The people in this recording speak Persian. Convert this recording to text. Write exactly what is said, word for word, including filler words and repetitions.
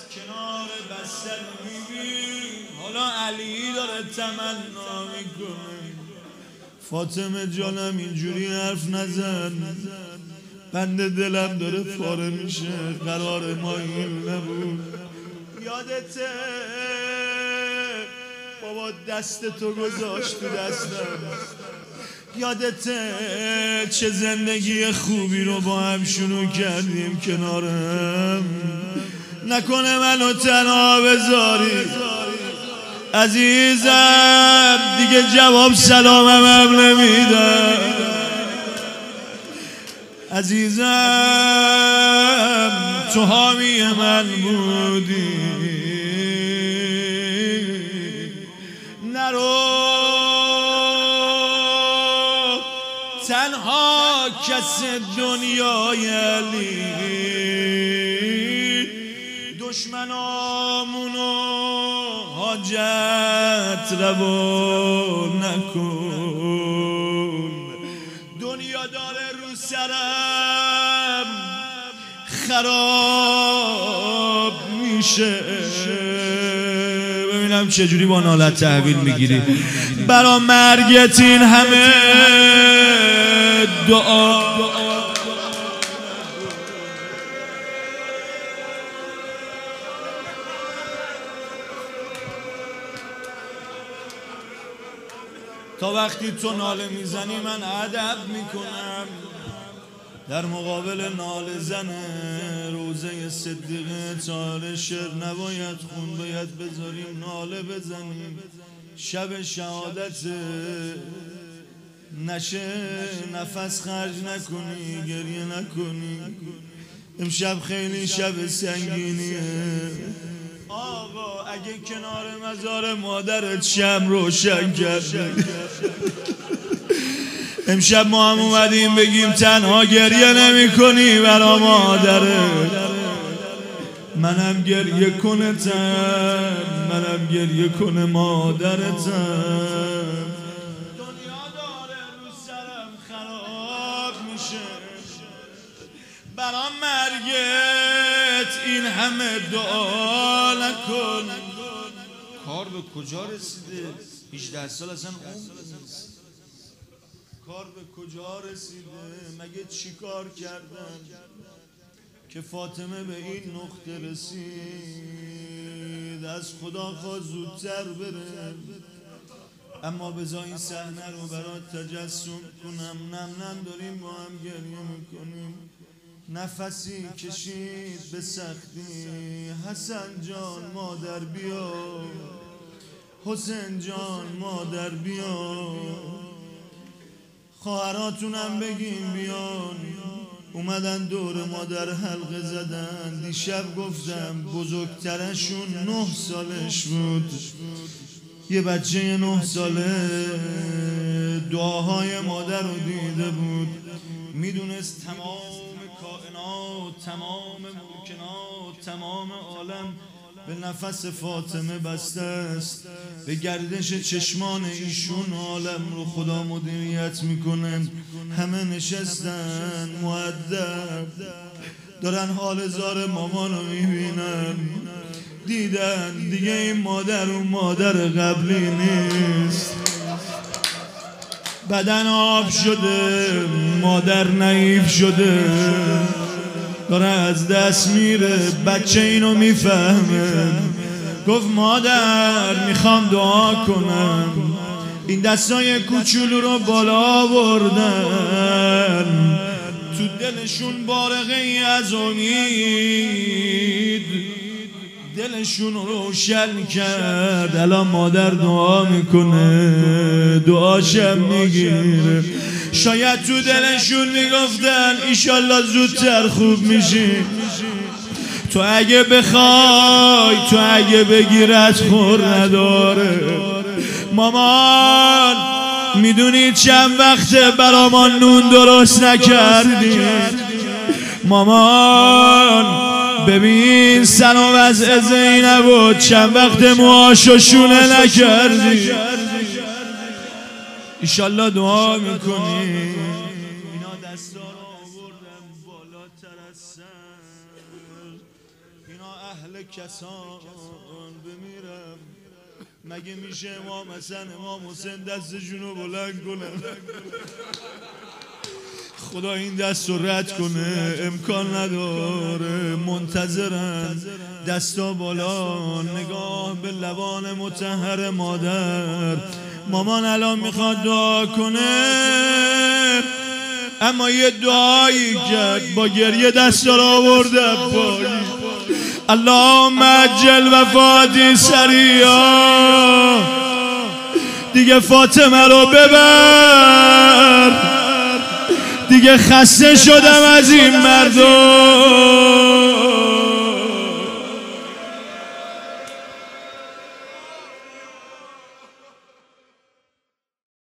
کنار بستر میبین حالا علی داره تمنا میکنه فاطمه جانم اینجوری حرف نزن بند دلم داره پاره میشه قرار ما این نبود یادته بابا دست تو گذاشت تو دستم یادته چه زندگی خوبی رو با هم شروع کردیم کنارم نکنه منو تنها بذاری عزیزم دیگه جواب سلامم هم نمیدم عزیزم تو حامی من بودی نرو تنها کس دنیای علی دشمنامونو حاجت روا نکن دنیا داره رو سرم خراب میشه ببینم چجوری با نالت تحویل میگیری برا مرگت این همه دعا تا وقتی تو ناله میزنی من ادب میکنم در مقابل ناله زن روزه صدیقه چال شعر نباید خون باید بذاریم ناله بزنیم شب شهادت نشه نفس خرج نکنی گریه نکنی امشب خیلی شب سنگینیه آقا اگه کنار مزار مادرت شم روشن کرد امشب ما هم اومدیم بگیم تنها گریه نمی کنی برا مادرت منم گریه کنتم منم گریه کنه مادرتم دنیا داره رو سرم خراب میشه برا مرگت این همه دعا نکن کار به کجا رسیده هجده سال اصلا عمر نیست کار به کجا رسیده مگه چی کار کردن که فاطمه به این نقطه رسید از خدا خواست زودتر بره اما بذار این صحنه رو برات تجسم کنم نم نم داریم با هم گریه میکنیم نفسی کشید به سختی حسن جان مادر بیا حسین جان مادر بیا خواهراتونم بگیم بیان اومدن دور مادر حلقه زدن دیشب گفتم بزرگترشون نه سالش بود یه بچه نه ساله دعاهای مادر رو دیده بود میدونست تمام کائنات تمام ممکنات تمام عالم به نفس فاطمه بسته است به گردش چشمان ایشون عالم رو خدا مدیریت میکنه همه نشستن مؤدب دارن حال زار مامان رو میبینن دیدن دیگه این مادر و مادر قبلی نیست بدن آب شده مادر نحیف شده داره از دست میره بچه اینو میفهمه گفت مادر میخوام دعا کنم این دستای کوچولو رو بالا بردن تو دلشون بارقه ای از امید دلشون روشن کرد الان مادر دعا میکنه دعاشم میگیره شاید تو دلشون میگفتن ایشالله زودتر خوب میشی تو اگه بخوای تو اگه بگیرت خور نداره مامان میدونی چند وقته برامان نون درست نکردی مامان ببین سن و وضع زینب و چند وقت موهاشو شونه نکردی ایشالله دعا میکنی اینا دستا رو آوردم بالاتر از سر اینا اهل کسان بمیرم مگه میشه امام حسن امام حسین دست جونو بلند کنه؟ خدا این دست رو رد کنه، امکان نداره. منتظرن دستا بالا، نگاه به لبان مطهر مادر. مامان الان میخواد دعا کنه، اما یه دعایی کرد با گریه دستا رو آورده پایی. اللهم عجل وفاتی سریعا، دیگه فاطمه رو ببر، دیگه خسته شدم از این مردم.